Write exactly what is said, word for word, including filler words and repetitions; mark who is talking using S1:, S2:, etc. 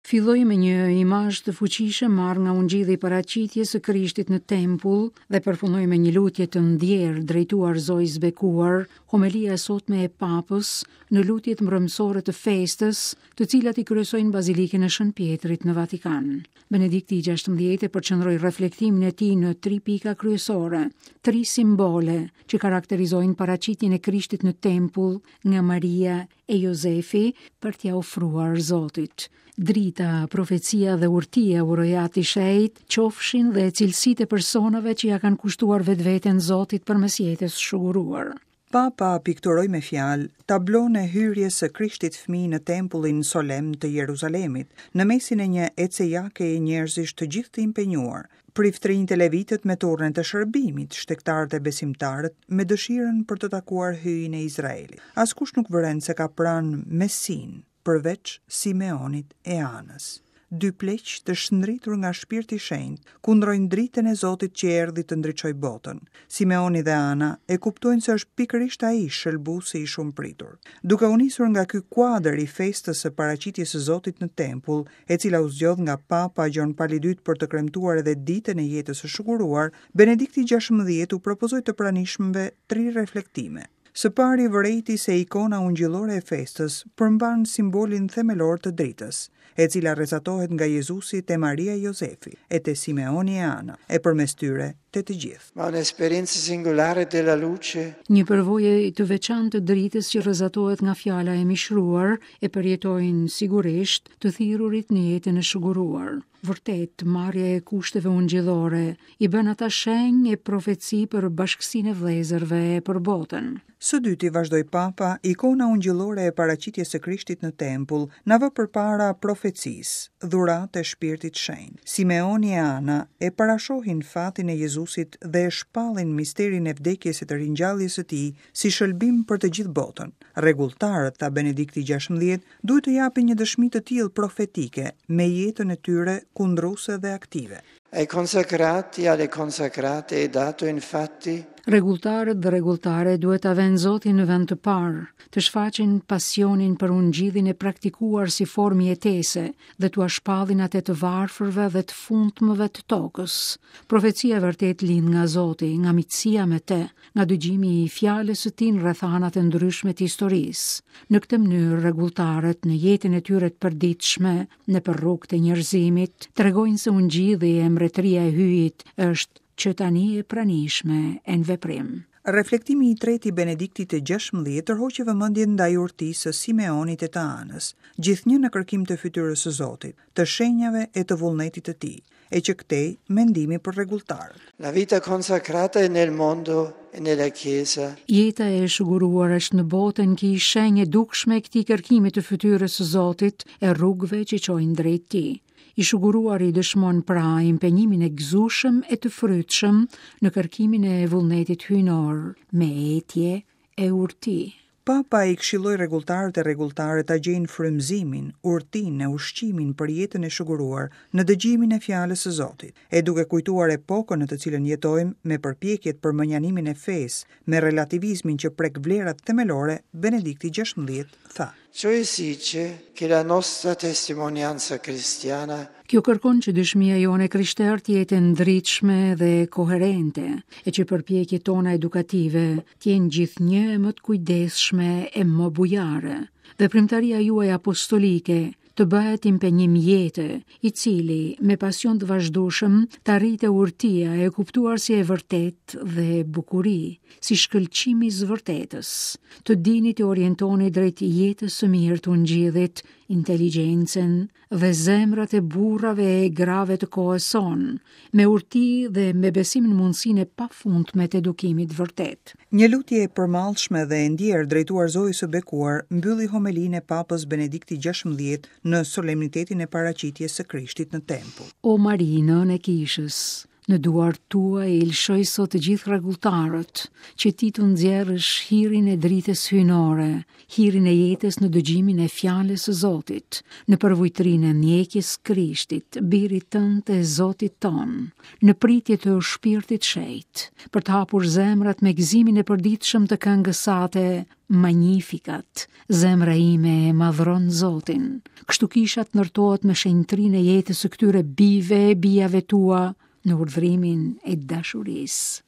S1: Filloi me një imazh të fuqishëm marrë nga ungjilli i paraqitjes së Krishtit në tempull dhe përfundoi me një lutje të ndjerë drejtuar Zojës së bekuar, homelia e sotme e Papës në lutjet mbrëmësore të festës, të cilat i kryesojnë bazilikën e Shën Pjetrit në Vatikan. Benedikti i gjashtëmbëdhjetë përqendroi reflektimin e tij në tri pika kryesore, tri simbole që karakterizojnë paraqitjen e Krishtit në tempull nga Maria e Jozefi për t'ia ofruar Zotit. Drita, profecia dhe urtia urojat i shejt, qofshin dhe cilësitë e personave që ja kanë kushtuar vetveten Zotit përmes jetës së shuguruar.
S2: Papa pikturoi me fjalë tablon e hyrjes së Krishtit fëmijë në tempullin solemn të Jeruzalemit, në mesin e një ecejake e njerëzish të gjithë të impenjuar, priftrinjtë e levitët me turnet të shërbimit, shtektarët e besimtarët me dëshirën për të takuar hyjin e Izraelit. Askush nuk vëren se ka pranë Mesin, përveç Simeonit e Anës. Dy pleq të shndritur nga Shpirti i Shenjtë kundrojnë dritën e Zotit që erdhi të ndriçojë botën. Simeoni dhe Ana e kuptojnë se është pikërisht ai shëlbuesi i shumë pritur. Duke u nisur nga ky kuadër i festës së paraqitjes së Zotit në tempull, e cila u zgjodh nga Papa Gjon Pali i dytë për të kremtuar edhe ditën e jetës së shuguruar, Benedikti i gjashtëmbëdhjetë u propozoi të pranishmëve tri reflektime. Së pari vërejti se ikona ungjillore e festës përmban simbolin themelor të dritës, e cila rrezatohet nga Jezusi te Maria e Jozefi e te Simeoni e Ana, e përmes tyre te të gjithë.
S3: Ma un'esperienza singolare della luce.
S1: Një përvojë të veçantë të dritës që rrezatohet nga fjala e mishruar e përjetojnë sigurisht të thirrurit në jetën e shuguruar. Vërtet, marrja e kushteve ungjillore i bën ata shenjë e profeci për bashkësinë e vëllezërve për botën.
S2: Së dyti, vazhdoi Papa, ikona ungjillore e paraqitjes së Krishtit në tempull na vë përpara profecisë, dhuratë e Shpirtit Shenjtë. Simeoni e Ana e parashohin fatin e Jezusit dhe e shpallin misterin e vdekjes e të ringjalljes së tij si shëlbim për të gjithë botën. Rregulltarët, tha Benedikti i gjashtëmbëdhjetë, duhet të japin një dëshmi të tillë profetike me jetën e tyre kundruese dhe aktive.
S3: Ai consacrati alle consacrate è dato infatti.
S1: Rregulltarët dhe rregulltare duhet ta vënë Zotin në vend të parë, të shfaqin pasionin për ungjillin e praktikuar si formë jetese dhe t'u shpallin atë të varfërve dhe të fundmëve të tokës. Profecia vërtet lind nga Zoti, nga miqësia me të, nga dëgjimi i fjalës së tij në rrethanat e ndryshme të historisë. Në këtë mënyrë rregulltarët në jetën e tyre të përditshme nëpër rrugët e njerëzimit tregojnë se ungjilli e mbretëria e hyjit është që tani e pranishme e në veprim.
S2: Reflektimi i tretë i Benediktit të gjashtëmbëdhjetë tërhoqi vëmendjen ndaj urtisë së Simeonit e të Anës, gjithnjë në kërkim të fytyrës së Zotit, të shenjave e të vullnetit të tij, e që këtej mendimi për rregulltarët.
S3: La vita consacrata è nel mondo e nella Chiesa.
S1: Jeta e shuguruar është në botën që i shenjë dukshme e këtij kërkimi të fytyrës së Zotit e rrugëve që çojnë drejt tij. I shuguruar i dëshmon pra impenjimin e gëzueshëm e të frytshëm në kërkimin e vullnetit hyjnor, me etje e urti.
S2: Papa i këshilloi rregulltarët e rregulltare ta gjejnë frymëzimin, urtinë e ushqimin për jetën e shuguruar në dëgjimin e fjalës së Zotit, e duke kujtuar epokën në të cilën jetojmë me përpjekjet për mënjanimin e fesë, me relativizmin që prek vlerat themelore, Benedikti i gjashtëmbëdhjetë tha:
S3: Ciò esige che la nostra testimonianza cristiana.
S1: Kjo kërkon që dëshmia jone krishtere të jetë ndritshme dhe koherente, e që përpjekjet tona edukative të jenë gjithnjë më të kujdesshme e më bujare. Veprimtaria juaj apostolike të bëhet impenjim jete, i cili me pasion të vazhdueshëm të arrite urtia e kuptuar si e vërtet dhe bukuri, si shkëlqimi i zvërtetës, të dini të orientoni drejt jetës së mirë të ungjillit, inteligjencën dhe zemrat e burrave e grave të kohës sonë, me urti dhe me besim në mundësinë e pafundme të edukimit vërtet.
S2: Një lutje e përmallshme dhe e ndjerë drejtuar Zojës së bekuar mbylli homelinë e Papës Benedikti i gjashtëmbëdhjetë në solemnitetin e paraqitjes së Krishtit në tempull.
S1: O Marinën e kishës, Në duar tua e lëshoj sot të gjithë rregulltarët, që ti të nxjerrësh hirin e dritës hyjnore, hirin e jetës në dëgjimin e fjalës së Zotit, në përvojtrinë e ndjekjes Krishtit, birit tënd e Zotit ton, në pritje të shpirtit shejt, për të hapur zemrat me gëzimin e përditshëm të këngës sate Magnificat. Zemra ime e madhron Zotin. Kështu kisha të ndërtohet me shenjtrinë e jetës së këtyre bijve e bijave tua, në urdhrimin e dashurisë.